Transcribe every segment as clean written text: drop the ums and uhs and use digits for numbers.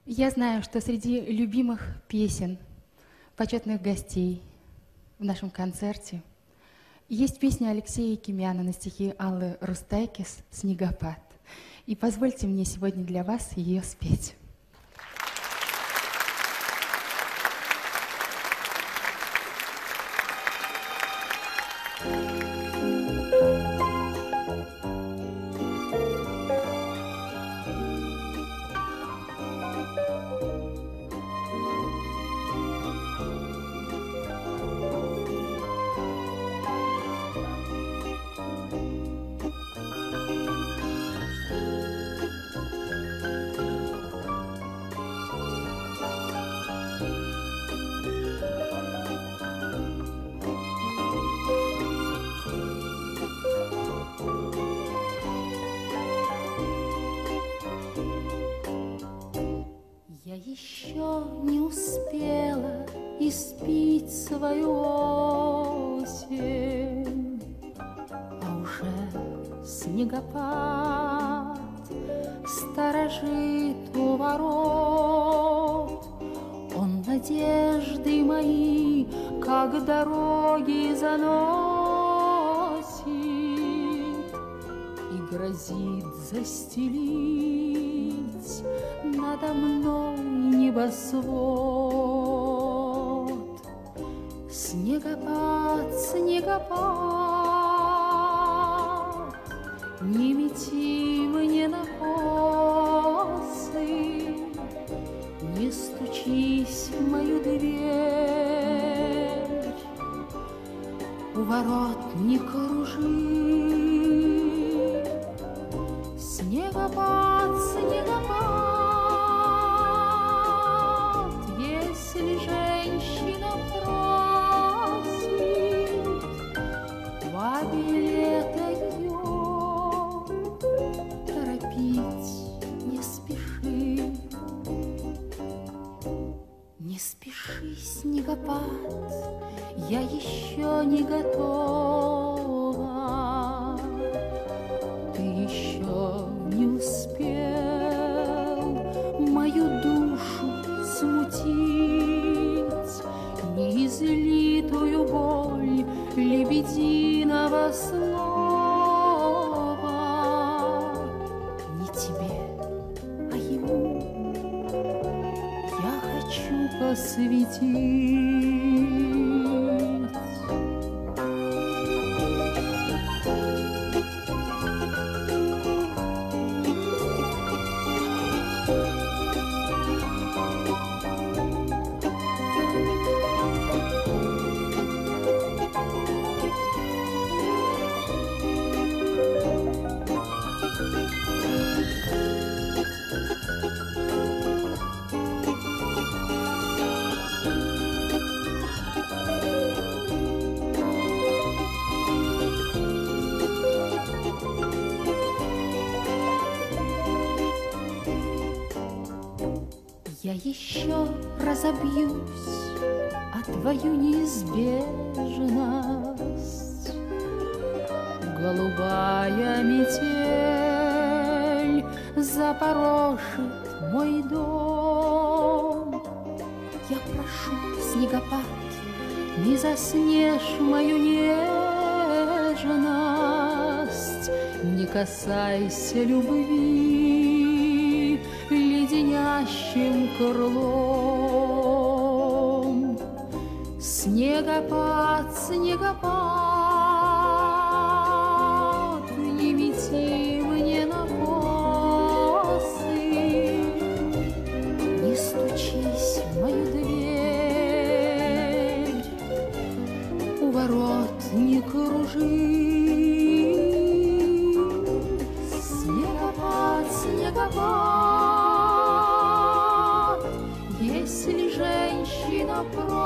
Я знаю, что среди любимых песен, почетных гостей в нашем концерте есть песня Алексея Якимяна на стихи Аллы Рустайкис «Снегопад». И позвольте мне сегодня для вас ее спеть. Я еще не успела испить свою осень, а уже снегопад сторожит у ворот. Он надежды мои, как дороги, заносит и грозит застелить надо мной небосвод. Снегопад, снегопад, не мети мне на косы, не стучись в мою дверь, у ворот не кружи. Снегопад, снегопад, если женщина просит два билета ее, торопить не спеши. Не спеши, снегопад, я еще не готова. Ты еще не успел мою душу смутить, неизлитую боль лебединого слова. Не тебе, а ему я хочу посвятить. Я еще разобьюсь о твою неизбежность. Голубая метель запорошит мой дом. Я прошу, снегопад, не заснешь мою нежность, не касайся любви леденящим крылом. Снегопад, снегопад, не мети мне на косы, не стучись в мою дверь, у ворот не кружи. Снегопад, снегопад, если женщина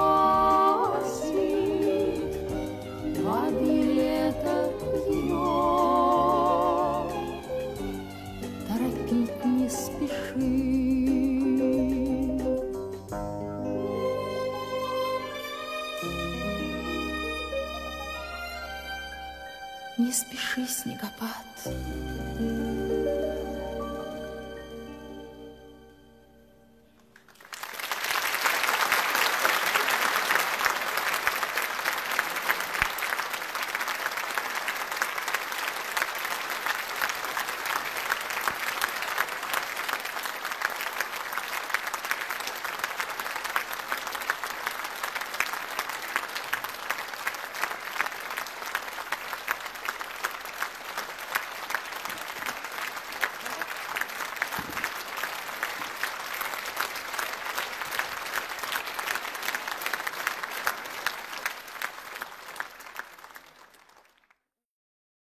просит два билета ее, торопить не спеши. Не спеши, снегопад.